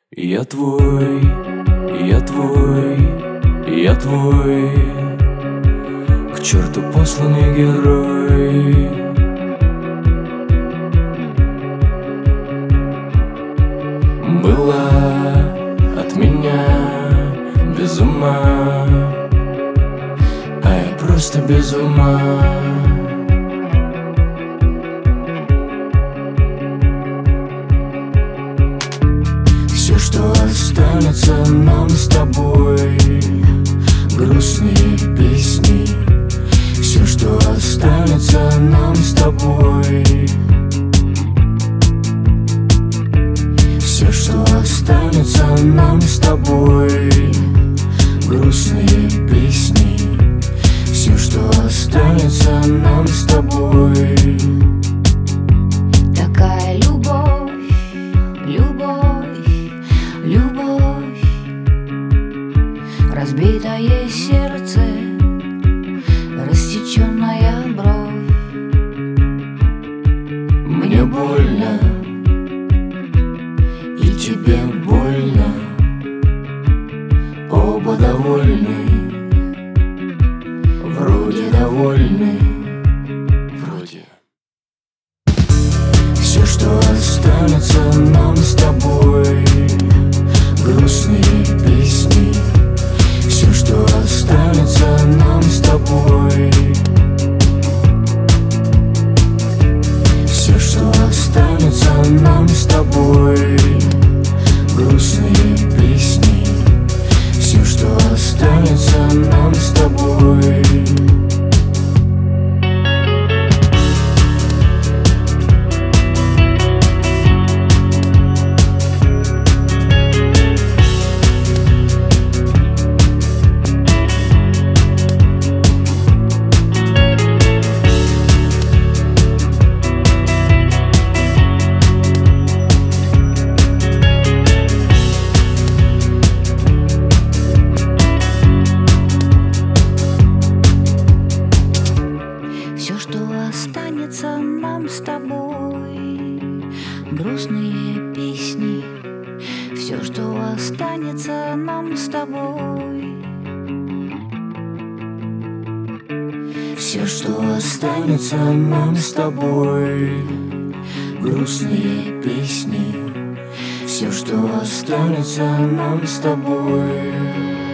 Я твой, я твой, я твой, к черту посланный герой. Была от меня без ума, а я просто без ума. Все, что останется нам с тобой, грустные песни. Все, что останется нам с тобой, все, что останется нам с тобой, грустные песни. Все, что останется нам с тобой. Такая любовь, любовь, любовь, разбитое сердце, рассеченная бровь. Мне больно, и тебе больно. Оба довольны, вроде довольны, вроде. Все, что останется нам с тобой, грустные песни. Все, что останется нам с тобой, все, что останется нам с тобой, грустные песни. Все, что останется нам с тобой. Все, что останется нам с тобой, грустные песни. Все, что останется нам с тобой, Все, что останется нам с тобой, грустные песни. Все, что останется нам с тобой.